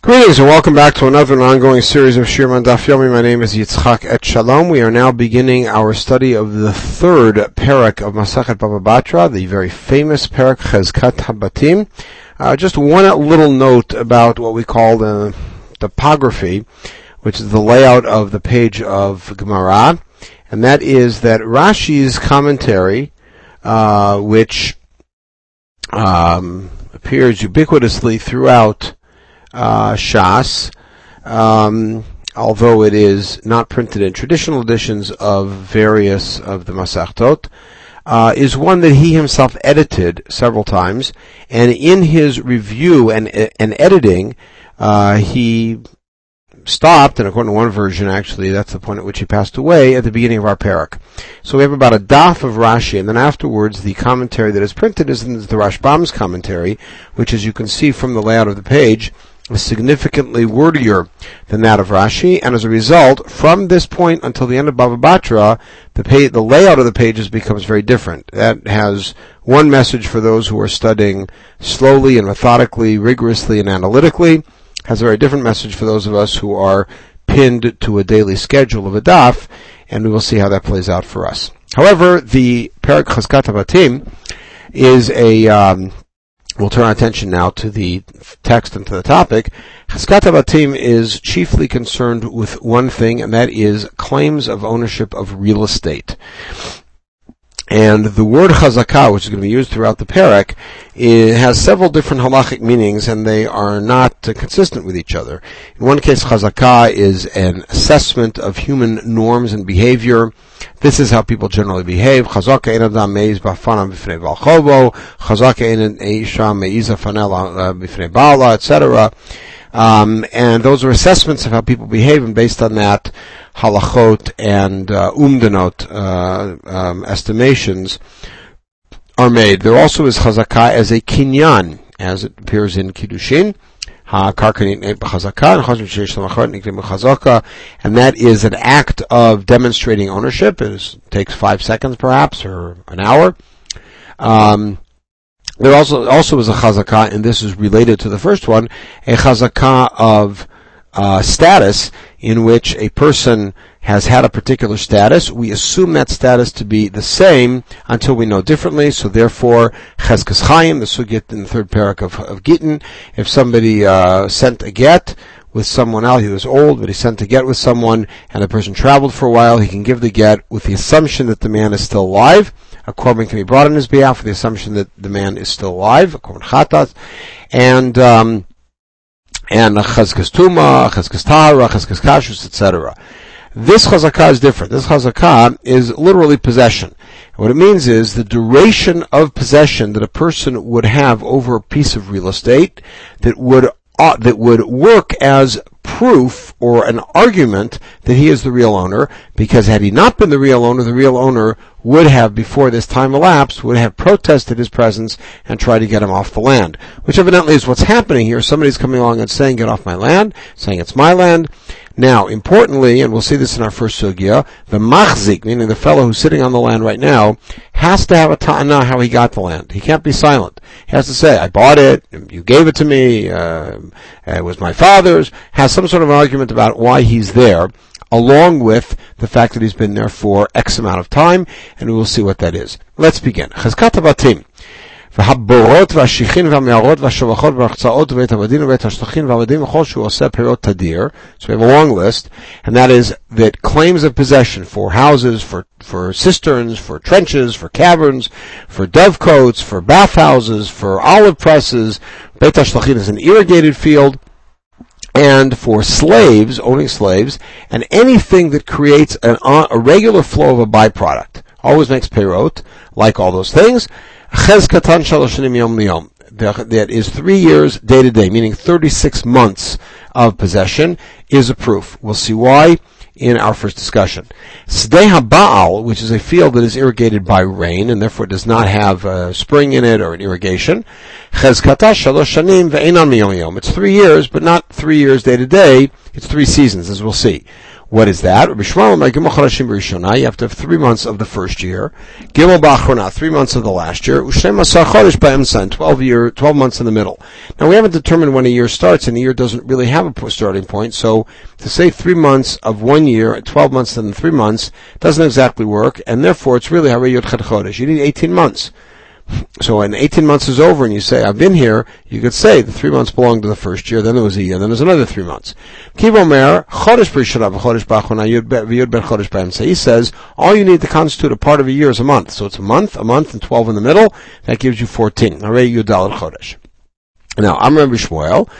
Greetings and welcome back to another ongoing series of Shir Man Daf Yomi. My name is Yitzchak Et Shalom. We are now beginning our study of the third parak of Masachet Baba Batra, the very famous parak Chezkat Habatim. Just one little note about what we call the topography, which is the layout of the page of Gemara, and that is that Rashi's commentary, which appears ubiquitously throughout Shas, although it is not printed in traditional editions of various of the Masechtot, is one that he himself edited several times, and in his review and editing, he stopped, and according to one version, actually, that's the point at which he passed away, at the beginning of our parak. So we have about a daf of Rashi, and then afterwards, the commentary that is printed is the Rashbam's commentary, which, as you can see from the layout of the page, is significantly wordier than that of Rashi, and as a result, from this point until the end of Bava Batra, the layout of the pages becomes very different. That has one message for those who are studying slowly and methodically, rigorously and analytically, has a very different message for those of us who are pinned to a daily schedule of a daf, and we will see how that plays out for us. However, the Parak Chezkat Habatim is we'll turn our attention now to the text and to the topic. Chezkat Habatim is chiefly concerned with one thing, and that is claims of ownership of real estate. And the word chazakah, which is going to be used throughout the parak, has several different halachic meanings, and they are not consistent with each other. In one case, chazakah is an assessment of human norms and behavior. This is how people generally behave. Chazaka ein adam meiz b'fanam b'fnei bal chovo. Chazaka ein isha meiza fanela b'fnei bala, etc. And those are assessments of how people behave, and based on that, halachot and umdanot estimations are made. There also is chazakah as a kinyan, as it appears in Kiddushin. And that is an act of demonstrating ownership. It takes 5 seconds perhaps, or an hour. There also is a chazakah, and this is related to the first one, a chazakah of status, in which a person has had a particular status. We assume that status to be the same until we know differently. So therefore, chezkas chayim, the sugya in the third parak of Gittin, if somebody sent a get with someone else, he was old, but he sent a get with someone, and the person traveled for a while, he can give the get with the assumption that the man is still alive. A korban can be brought on his behalf with the assumption that the man is still alive, a korban chatat, and chezkas tuma, chezkas tahara, chezkas kashrus, etc. This chazakah is different. This chazakah is literally possession. And what it means is the duration of possession that a person would have over a piece of real estate that would work as proof or an argument that he is the real owner, because had he not been the real owner would have, before this time elapsed, would have protested his presence and tried to get him off the land, which evidently is what's happening here. Somebody's coming along and saying, get off my land, saying it's my land. Now, importantly, and we'll see this in our first sugya, the machzik, meaning the fellow who's sitting on the land right now, has to have a ta'ana how he got the land. He can't be silent. He has to say, I bought it, you gave it to me, it was my father's, has some sort of argument about why he's there, along with the fact that he's been there for X amount of time, and we will see what that is. Let's begin. Chezkat Habatim. והבורות והשיחין והמערות והשובחות והרחצאות ובית הבדין ובית השטחין והעבדים וכל שהוא עושה פירות תדיר. So we have a long list, and that is that claims of possession for houses, for cisterns, for trenches, for caverns, for dovecotes, for bathhouses, for olive presses. Beit HaShlachin is an irrigated field, and for slaves, owning slaves, and anything that creates a regular flow of a byproduct. Always makes perot, like all those things. Chezkatan shalosh shanim yom liyom. That is 3 years day to day, meaning 36 months of possession, is a proof. We'll see why in our first discussion. Sdei HaBaal, which is a field that is irrigated by rain and therefore does not have a spring in it or an irrigation. Chezkata shalosh shanim ve'enan miyom yom. It's 3 years, but not 3 years day to day. It's 3 seasons, as we'll see. What is that? You have to have 3 months of the first year. Gimel b'achrona, 3 months of the last year. 12 months in the middle. Now we haven't determined when a year starts, and a year doesn't really have a starting point, so to say 3 months of 1 year, 12 months and 3 months, doesn't exactly work, and therefore it's really Harei Yod Chet Chodesh. You need 18 months. So when 18 months is over and you say, I've been here, you could say the 3 months belong to the first year, then there was a year, then there's another 3 months. He says, all you need to constitute a part of a year is a month. So it's a month, and 12 in the middle. That gives you 14. Now, I'm Rabbi Shmuel.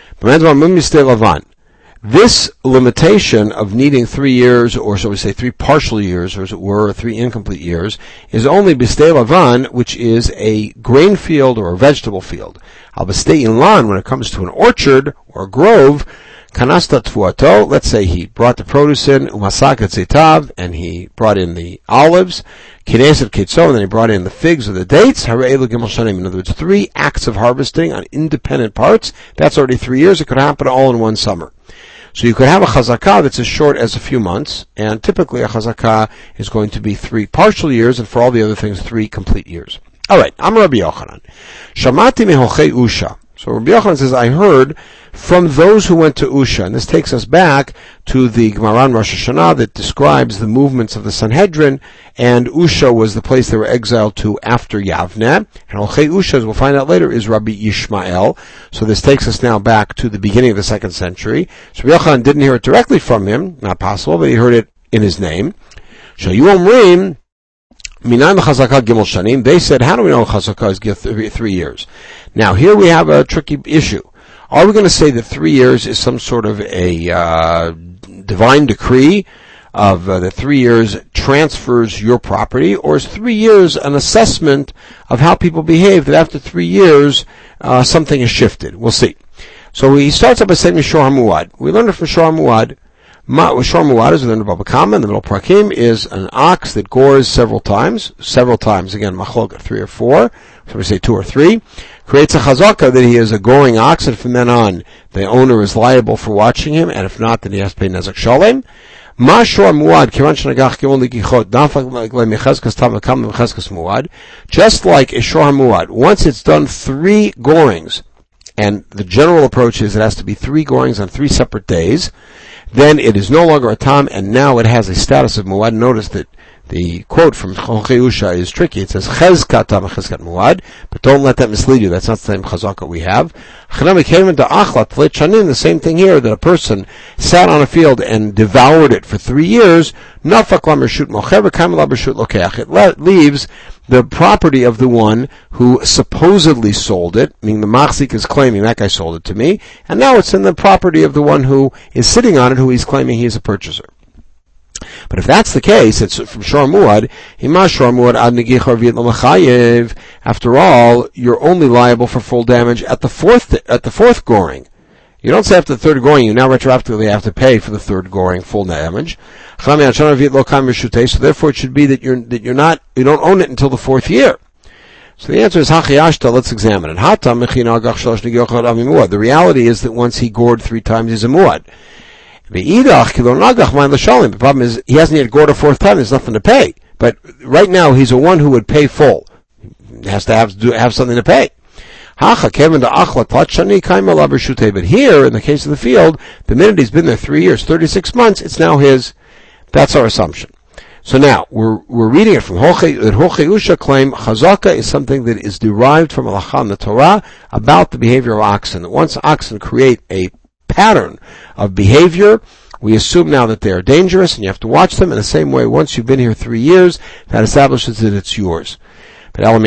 This limitation of needing 3 years, or so we say 3 partial years, or as it were, 3 incomplete years, is only B'stei Lavan, which is a grain field or a vegetable field. Al B'stei Inlan, when it comes to an orchard or a grove, Kanasta Tfuato, let's say he brought the produce in, Umasakat Zetav, and he brought in the olives, Kineset Ketso, and then he brought in the figs or the dates, Harei Gimel Shanim. In other words, 3 acts of harvesting on independent parts. That's already 3 years. It could happen all in one summer. So you could have a chazakah that's as short as a few months, and typically a chazakah is going to be 3 partial years, and for all the other things, 3 complete years. Alright, I'm Rabbi Yochanan. Shamati mehochei Usha. So Rabbi Yochanan says, I heard from those who went to Usha, and this takes us back to the Gemara in Rosh Hashanah that describes the movements of the Sanhedrin, and Usha was the place they were exiled to after Yavne, and Hochei Usha, as we'll find out later, is Rabbi Yishmael. So this takes us now back to the beginning of the 2nd century. So Rabbi Yochanan didn't hear it directly from him, not possible, but he heard it in his name. Shayu Omrim, Minan Chazakah Gimel Shanim. They said, how do we know Chazakah is 3 years? Now, here we have a tricky issue. Are we going to say that 3 years is some sort of a divine decree of that 3 years transfers your property, or is 3 years an assessment of how people behave, that after 3 years something has shifted? We'll see. So he starts up by saying Shor HaMuad. We learned it from Shor HaMuad. Shor HaMuad is in the Baba Kama, in the middle Prakim, is an ox that gores several times, again, machlok 3 or 4, so we say 2 or 3, creates a chazaka that he is a goring ox, and from then on, the owner is liable for watching him, and if not, then he has to pay nezek shalem. Ma Shor HaMuad, kivan shenagach gimel likichot, dafak mechazkas tam v'kam mechazkas muad, just like a Shor HaMuad, once it's done 3 gorings, and the general approach is it has to be 3 gorings on 3 separate days, then it is no longer a tam, and now it has a status of muad. Notice that the quote from Hochei Usha is tricky. It says chezkat tam chezkat muad, but don't let that mislead you. That's not the same chazaka we have. The same thing here, that a person sat on a field and devoured it for 3 years. It leaves the property of the one who supposedly sold it, meaning the machzik is claiming that guy sold it to me, and now it's in the property of the one who is sitting on it, who he's claiming he's a purchaser. But if that's the case, it's from Shor HaMuad. After all, you're only liable for full damage at the fourth goring. You don't say after the 3rd goring, you now retroactively have to pay for the 3rd goring full damage. So therefore it should be that you don't own it until the 4th year. So the answer is Hachiyashta. Let's examine it. The reality is that once he gored 3 times, he's a muad. The problem is he hasn't yet gored a 4th time. There's nothing to pay. But right now he's a one who would pay full. He has to have something to pay. But here, in the case of the field, the minute he's been there 3 years, 36 months, it's now his. That's our assumption. So now, we're reading it from Hochei Usha claim, Chazaka is something that is derived from Halacha in the Torah about the behavior of oxen. That once oxen create a pattern of behavior, we assume now that they are dangerous and you have to watch them. In the same way, once you've been here 3 years, that establishes that it's yours. But if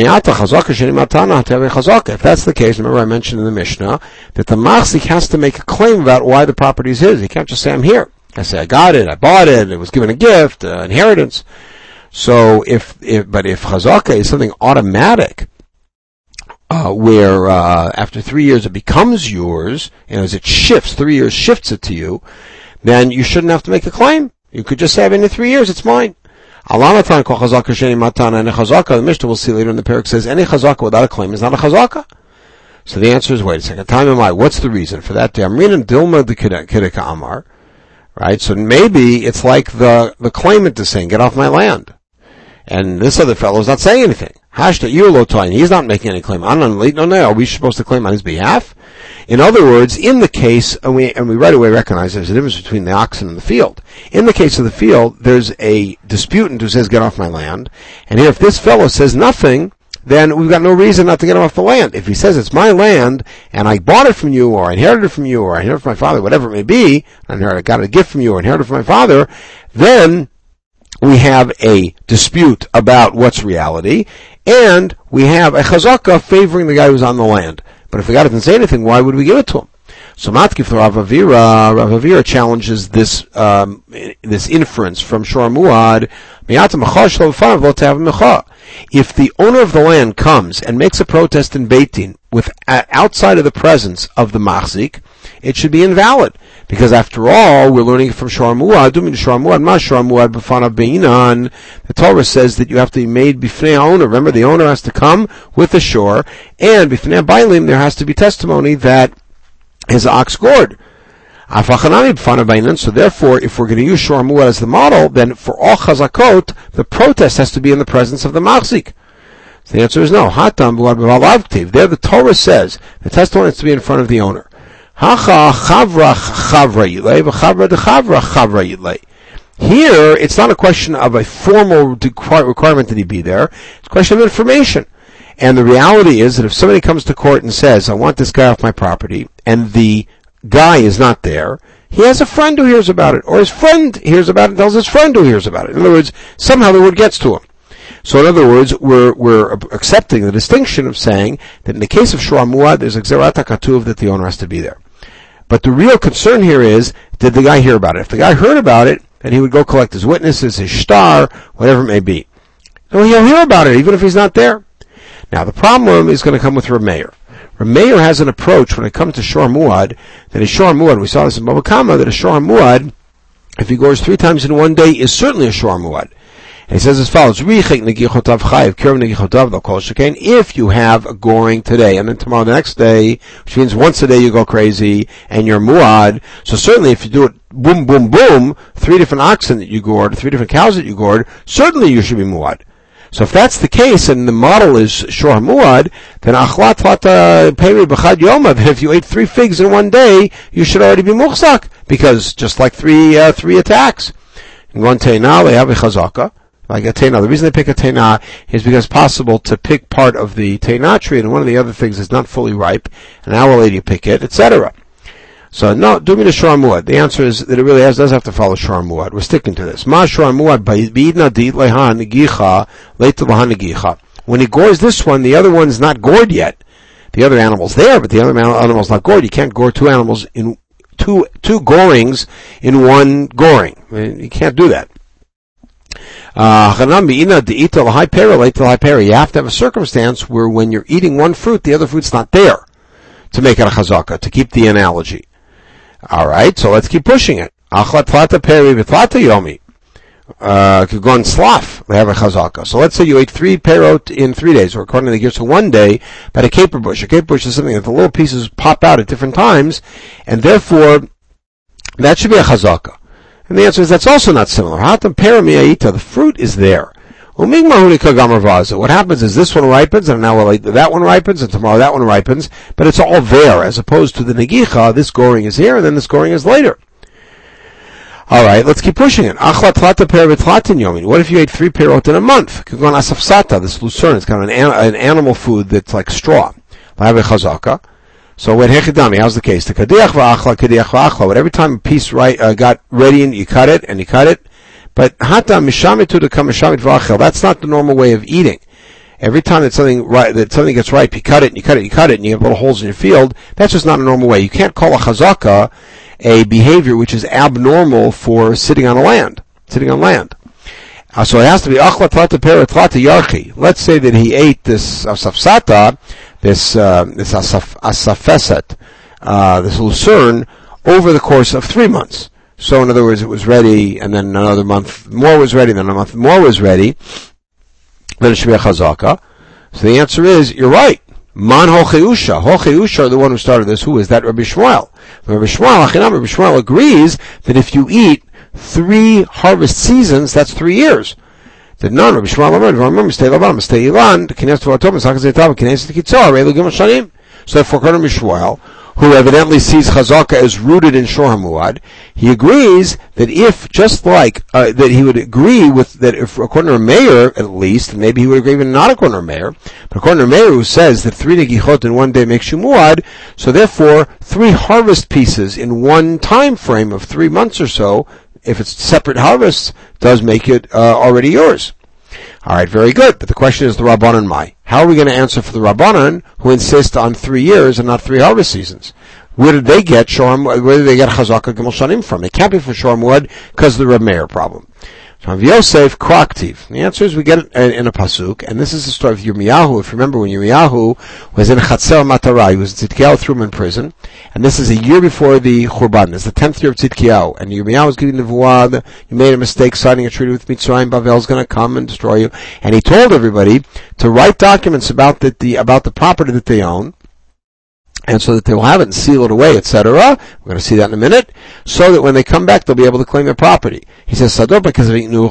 that's the case, remember I mentioned in the Mishnah that the machzik has to make a claim about why the property is his. He can't just say, I'm here. I say, I got it, I bought it, it was given a gift, inheritance. So if chazaka is something automatic, where after 3 years it becomes yours, as it shifts, 3 years shifts it to you, then you shouldn't have to make a claim. You could just say, I've been here 3 years, it's mine. Alamatan kol chazaka sheni matan, and a chazaka, the Mishnah we'll see later in the parak says, any chazaka without a claim is not a chazaka. So the answer is, wait a second, time am I? What's the reason for that? I'm reading Dilma the Kedeka Amar. Right? So maybe it's like the claimant is saying, get off my land. And this other fellow is not saying anything. He's not making any claim. No, are we supposed to claim on his behalf? In other words, in the case, and we right away recognize there's a difference between the oxen and the field. In the case of the field, there's a disputant who says, get off my land. And here, if this fellow says nothing, then we've got no reason not to get him off the land. If he says it's my land, and I bought it from you, or I inherited it from you, or I inherited it from my father, whatever it may be, I got a gift from you, or inherited it from my father, then we have a dispute about what's reality, and we have a chazaka favoring the guy who's on the land. But if the guy doesn't say anything, why would we give it to him? So Matkif Rav Avira challenges this inference from Shor Muad. If the owner of the land comes and makes a protest in Beit Din outside of the presence of the machzik, it should be invalid. Because after all, we're learning from Shor Muad. The Torah says that you have to be made b'fnei owner. Remember, the owner has to come with the shore, and b'fnei bailim there has to be testimony that his ox gored. So therefore, if we're going to use Shor Muad as the model, then for all chazakot, the protest has to be in the presence of the machzik. So the answer is no. There the Torah says the testimony has to be in front of the owner. Here, it's not a question of a formal requirement that he be there. It's a question of information. And the reality is that if somebody comes to court and says, I want this guy off my property, and the guy is not there, he has a friend who hears about it, or his friend hears about it and tells his friend who hears about it. In other words, somehow the word gets to him. So in other words, we're accepting the distinction of saying that in the case of Shor Muad, there's a Gzerat HaKatuv that the owner has to be there. But the real concern here is, did the guy hear about it? If the guy heard about it, then he would go collect his witnesses, his shtar, whatever it may be. So he'll hear about it, even if he's not there. Now, the problem is going to come with Rav Meir. Rav Meir has an approach when it comes to Shor Muad, that a Shor Muad, we saw this in Bava Kama, that a Shor Muad, if he gores 3 times in one day, is certainly a Shor Muad. And he says as follows, if you have a goring today, and then tomorrow the next day, which means once a day you go crazy, and you're muad, so certainly if you do it boom, boom, boom, 3 different oxen that you gored, 3 different cows that you gored, certainly you should be muad. So if that's the case, and the model is Shor Muad, then achlat tlata peri b'chad yoma, that if you ate 3 figs in one day, you should already be muchzak, because just like 3 attacks. In one teina, they have a chazaka, like a teina. The reason they pick a teina is because it's possible to pick part of the teina tree, and one of the other things is not fully ripe, an hour later you pick it, etc. So no, do me the Shor Muad. The answer is that it really does have to follow Shor Muad. We're sticking to this. Ma Shor Muad b'idna di leha negicha leita leha negicha. When he gores this one, the other one's not gored yet. The other animal's there, but the other animal's not gored. You can't gore 2 animals in two gorings in one goring. I mean, you can't do that. You have to have a circumstance where when you're eating one fruit, the other fruit's not there to make it a chazaka, to keep the analogy. Alright, so let's keep pushing it. Kugon slaf, they have a chazaka. So let's say you ate 3 perot in 3 days, or according to the gears, so one day, but a caper bush. A caper bush is something that the little pieces pop out at different times, and therefore, that should be a chazaka. And the answer is that's also not similar. The fruit is there. What happens is this one ripens, and now that one ripens, and tomorrow that one ripens, but it's all there, as opposed to the negicha, this goring is here, and then this goring is later. Alright, let's keep pushing it. What if you ate 3 perot in a month? This lucerne, it's kind of an animal food that's like straw. So when hechidami, how's the case? But every time a piece got ready, and you cut it, but hata mishamitu to come mishamit v'achel. That's not the normal way of eating. Every time that something gets ripe, you cut it, and you have little holes in your field. That's just not a normal way. You can't call a chazaka a behavior which is abnormal for sitting on land. So it has to be achla tlata pera tlata yarchi. Let's say that he ate this asafsata, this asafeset, this lucerne, over the course of 3 months. So in other words, it was ready, and then another month more was ready, then a month more was ready. Then it should be a chazaka. So the answer is, you're right. Man Hocheusha. Hocheusha are the one who started this. Who is that? Rabbi Shmuel. Rabbi Shmuel agrees that if you eat 3 harvest seasons, that's 3 years. That none. Rabbi Shmuel So therefore, according to Shmuel, who evidently sees Chazaka as rooted in Shor HaMuad, he agrees that if, just like, that he would agree with, that if, according to Meir, at least, maybe he would agree even not according to Meir, but according to Meir, who says that 3 Negichot in one day makes you Muad, so therefore, 3 harvest pieces in one time frame of 3 months or so, if it's separate harvests, does make it already yours. Alright, very good. But the question is the Rabbanan Mai. How are we going to answer for the Rabbanan who insist on 3 years and not 3 harvest seasons? Where did they get Chazaka Gimel Shanim from? It can't be from Shor HaMuad because of the Reb Meir problem. So Yosef Kraktiv. The answer is we get it in a pasuk, and this is the story of Yirmiyahu. If you remember, when Yirmiyahu was in Chatzer Matara, he was Tzidkiyahu threw him in prison, and this is a year before the Churban. It's the 10th year of Tzidkiyahu, and Yirmiyahu was giving the Nevuah, you made a mistake signing a treaty with Mitzrayim, Bavel's going to come and destroy you, and he told everybody to write documents about the property that they own, and so that they will have it and seal it away, etc. We're going to see that in a minute. So that when they come back, they'll be able to claim their property. He says, Sador because he's on the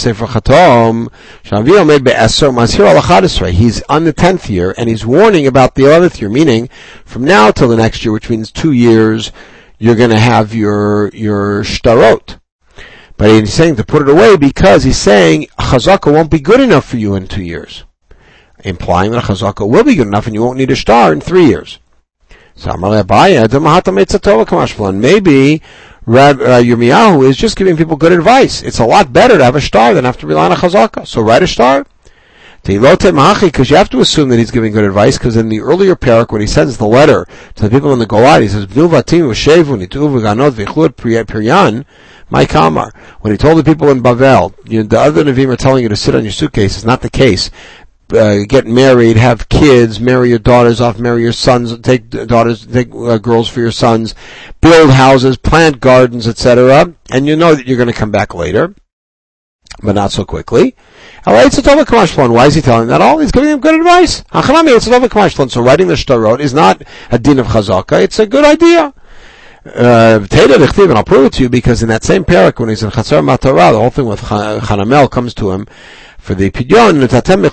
10th year, and he's warning about the 11th year, meaning from now till the next year, which means 2 years, you're going to have your shtarot. But he's saying to put it away because he's saying Chazaka won't be good enough for you in 2 years. Implying that Chazaka will be good enough and you won't need a shtar in 3 years. So maybe Yirmiyahu is just giving people good advice. It's a lot better to have a shtar than have to rely on a chazaka. So write a shtar. Because you have to assume that he's giving good advice, because in the earlier parak, when he sends the letter to the people in the Golad, he says, my kamar. When he told the people in Bavel, the other Nevi'im are telling you to sit on your suitcase, is not the case. Get married, have kids, marry your daughters off, marry your sons, take girls for your sons, build houses, plant gardens, etc. And you know that you're going to come back later, but not so quickly. Why is he telling that all? He's giving them good advice. So writing the shtarot is not a din of chazaka, it's a good idea. And I'll prove it to you, because in that same parak, when he's in Chatzer Matara, the whole thing with Hanamel comes to him, for the pidyon,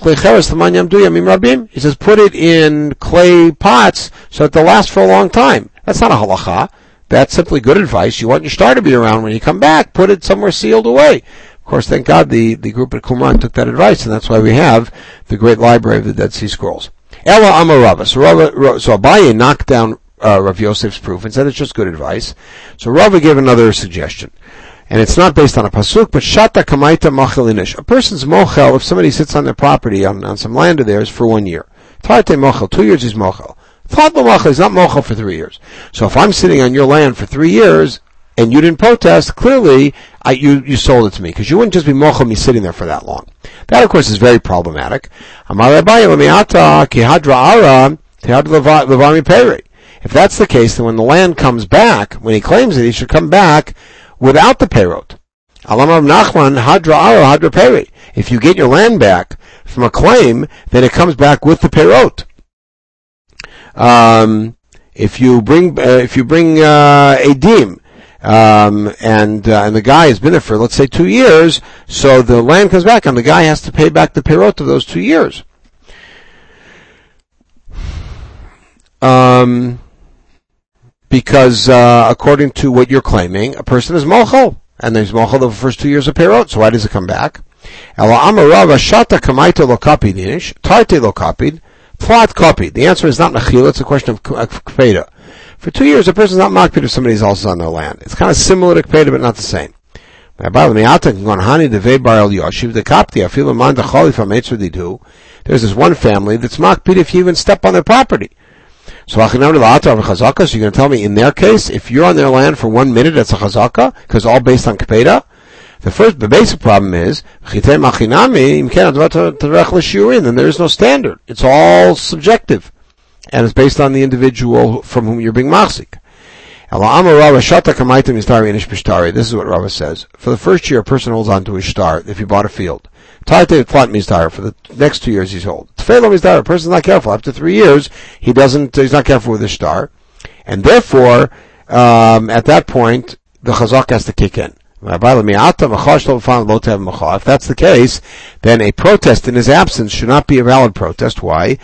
he says, put it in clay pots so that they'll last for a long time. That's not a halacha. That's simply good advice. You want your shtar to be around when you come back. Put it somewhere sealed away. Of course, thank God the group at Qumran took that advice, and that's why we have the great library of the Dead Sea Scrolls. Ela Amar Rava. So Abaye knocked down Rav Yosef's proof and said it's just good advice. So Rava gave another suggestion. And it's not based on a pasuk, but shata kamaita mochelinish. A person's mochel, if somebody sits on their property, on some land of theirs, for 1 year. Tarte mochel, 2 years is mochel. Tadlo mochel is not mochel for 3 years. So if I'm sitting on your land for 3 years, and you didn't protest, clearly, you sold it to me, because you wouldn't just be mochel me sitting there for that long. That, of course, is very problematic. If that's the case, then when the land comes back, when he claims it, he should come back without the peirot. Alamar Nachman hadra ara hadra peri. If you get your land back from a claim, then it comes back with the peirot. If you bring edim, and the guy has been there for, let's say, 2 years, so the land comes back, and the guy has to pay back the peirot of those 2 years. Because according to what you're claiming, a person is mochel, and there's mochel the first 2 years of peirot. So why does it come back? The answer is not nachila; it's a question of kpeda. For 2 years, a person is not makpid if somebody else is on their land. It's kind of similar to kpeda, but not the same. There's this one family that's makpid if you even step on their property. So you're going to tell me in their case, if you're on their land for 1 minute, it's a chazaka, because all based on kpeda? The basic problem is, then there is no standard. It's all subjective. And it's based on the individual from whom you're being machzik. This is what Rava says. For the first year, a person holds on to his shtar if he bought a field. For the next 2 years he's hold. A person's not careful. After 3 years, he's not careful with his star. And therefore, at that point, the chazak has to kick in. If that's the case, then a protest in his absence should not be a valid protest. Why?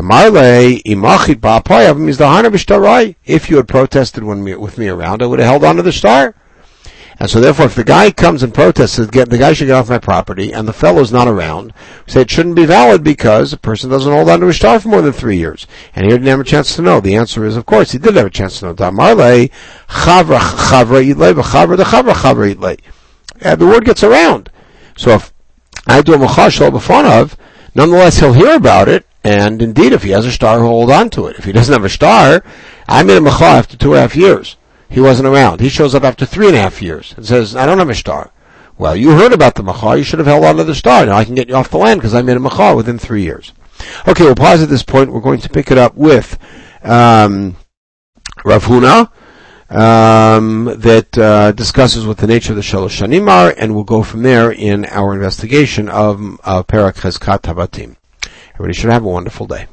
If you had protested with me around, I would have held on to the star. And so therefore, if the guy comes and protests, the guy should get off my property, and the fellow's not around, we say it shouldn't be valid because the person doesn't hold on to his star for more than 3 years. And he didn't have a chance to know. The answer is, of course, he did have a chance to know. The word gets around. So if I do a machashal b'fanav, nonetheless he'll hear about it, and indeed, if he has a star, he'll hold on to it. If he doesn't have a star, I made a machal after 2.5 years. He wasn't around. He shows up after 3.5 years and says, I don't have a star. Well, you heard about the machar. You should have held on to the star. Now I can get you off the land because I made a machar within 3 years. Okay, we'll pause at this point. We're going to pick it up with Rav Huna that discusses what the nature of the Shalosh Shanim are, and we'll go from there in our investigation of Perak Cheskat Habatim. Everybody should have a wonderful day.